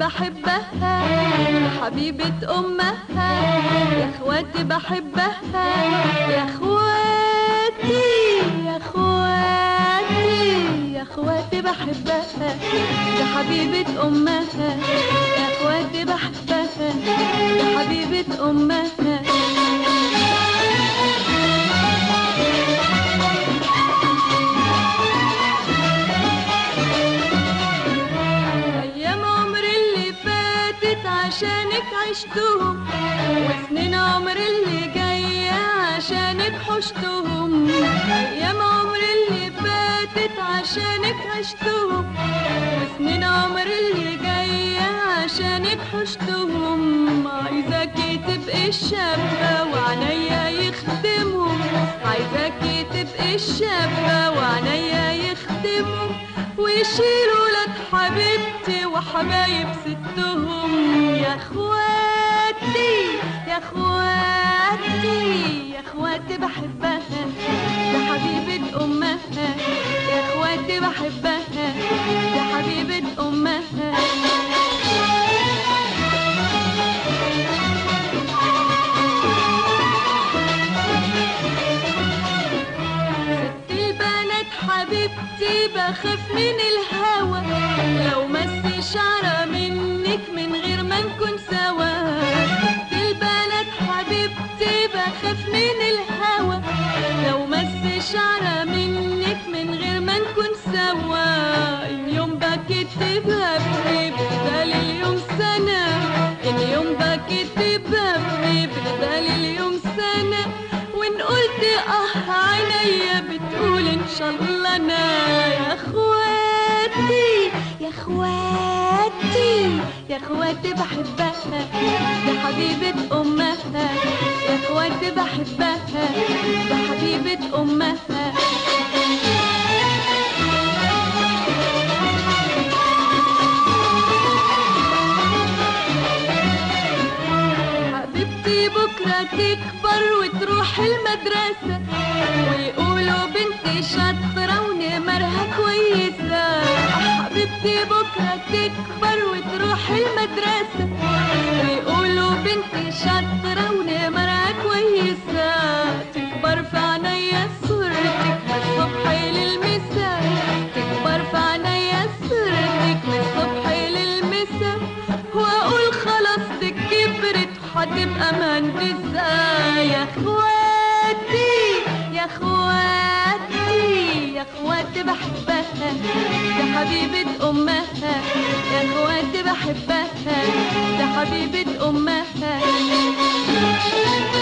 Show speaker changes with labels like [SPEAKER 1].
[SPEAKER 1] بحبها يا حبيبة أمها، يا اخواتي بحبها يا اخواتي، يا اخواتي، يا اخواتي بحبها يا حبيبة أمها، يا اخواتي بحبها يا حبيبة أمها. عشانك عشتهم وسنين عمري اللي جاية عشانك حشتهم، أيام عمري اللي فاتت عشانك عشتهم وسنين عمري اللي جاية عشانك حشتهم. عايزاكي تبقي الشابة وعنيا يخدمهم، عايزاكي تبقي الشابة وعنيا يخدمهم، ويشيلوا ولاد حبيبتي وحبايب ستهم. يا اخواتي يا اخواتي، يا اخواتي بحبها يا حبيبة أمها، يا اخواتي بحبها يا حبيبة أمها. ست البنات حبيبتي بخاف من الهوى، لو مس شعرة منك من غير ما نكون سوا. ست البنات حبيبتي بخاف من الهوى، لو مس شعرة منك من غير ما نكون سوا. اليوم بكيت ببكي بدال اليوم سنة، اليوم بكيت ببكي بدال اليوم سنة، وإن قلت عينيا بتقول إن شاء الله أنا. يا اخواتي يا اخواتي، يا اخواتي بحبها يا حبيبة أمها، يا اخواتي بحبها يا حبيبة أمها. حبيبتي بكرة تكبر وتروح المدرسة، ويقولوا بنتي شاطرة ونمرها كويسة. حبيبتي بكرة تكبر وتروح المدرسة، ويقولوا بنتي شاطرة ونمرها كويسة. تكبر في عينيا صورتك من الصبح للمساء، تكبر في عينيا صورتك من الصبح للمساء، واقول خلاص دي كبرت هتبقى مهندسة. يا اخواتي يا اخواتي، يا اخواتي بحبها يا حبيبة أمها، يا اخواتي بحبها يا حبيبة أمها.